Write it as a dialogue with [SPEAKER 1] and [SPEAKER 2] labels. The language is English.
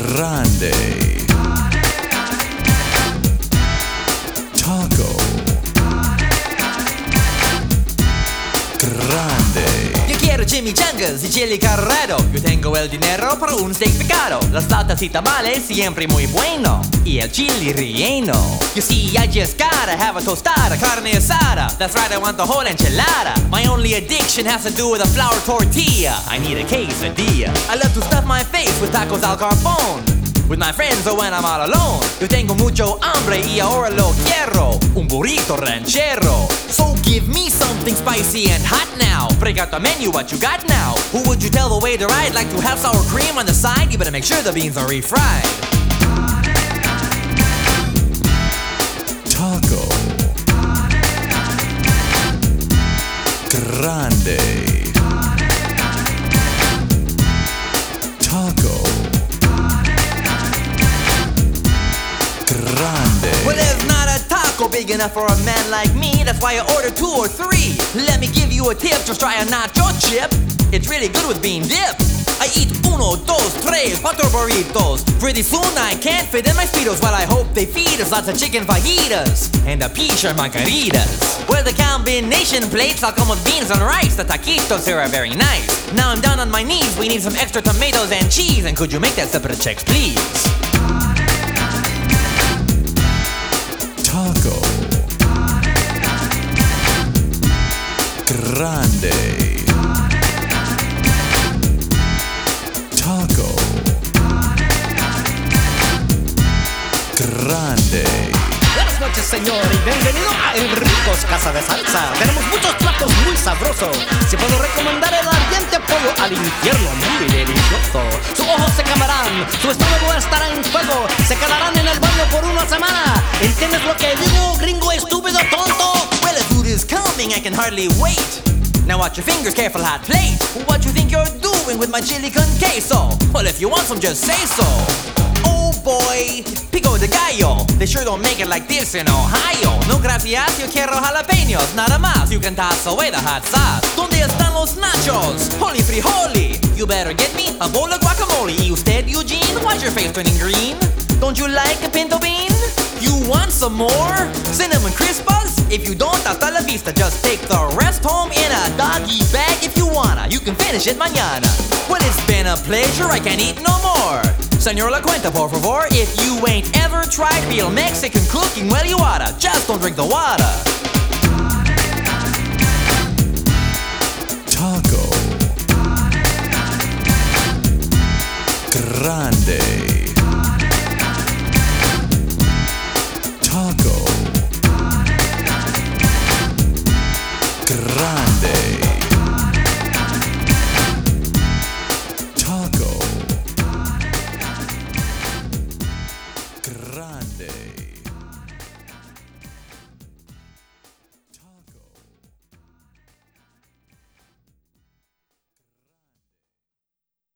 [SPEAKER 1] Grande. Taco. Grande.
[SPEAKER 2] Yo quiero chimichangas y chili carrero. Yo tengo el dinero para un steak picado. Las flautas y tamales siempre muy bueno. Y el chili relleno. You see, I just gotta have a tostada, carne asada. That's right, I want the whole enchilada. My only addiction has to do with a flour tortilla. I need a quesadilla. I love to stuff my face with tacos al carbón. With my friends or when I'm all alone. Yo tengo mucho hambre y ahora lo quiero. Un burrito ranchero. So give me something spicy and hot now. Break out the menu, what you got now? Who would you tell the waiter I'd like to have sour cream on the side? You better make sure the beans are refried.
[SPEAKER 1] Taco. Grande. Taco. Grande.
[SPEAKER 2] Well, there's not a taco big enough for a man like me. That's why I order 2 or 3. Let me give you a tip, just try a nacho chip. It's really good with bean dip. I eat 1, 2, 3, 4 burritos. Pretty soon I can't fit in my Speedos. While I hope they feed us lots of chicken fajitas and the peach or margaritas. Well, the combination plates all come with beans and rice. The taquitos here are very nice. Now I'm down on my knees. We need some extra tomatoes and cheese. And could you make that separate checks, please?
[SPEAKER 1] Taco. Grande. Taco. Grande.
[SPEAKER 3] Buenas noches, señor, y bienvenido a Enrico's Casa de Salsa. Tenemos muchos platos muy sabrosos. Si puedo recomendar el ardiente pollo al infierno, muy delicioso. Sus ojos se quemarán, su estómago estará en fuego. Se quedarán en el baño por una semana. ¿Entiendes lo que digo, gringo estúpido tonto?
[SPEAKER 2] Well, the food is coming, I can hardly wait. Now watch your fingers, careful hot plate. What you think you're doing with my chili con queso? Well, if you want some, just say so. Oh boy, pico de gallo. They sure don't make it like this in Ohio. No gracias, yo quiero jalapeños, nada más. You can toss away the hot sauce. ¿Dónde están los nachos? Holy frijoli. You better get me a bowl of guacamole. Y usted, Eugene, why's your face turning green? Don't you like a pinto bean? You want some more? Cinnamon Crispas? If you don't, hasta la vista. Just take the rest home in a doggy bag if you wanna. You can finish it mañana. Well, it's been a pleasure, I can't eat no more. Señor La Cuenta, por favor. If you ain't ever tried real Mexican cooking, well, you oughta. Just don't drink the water.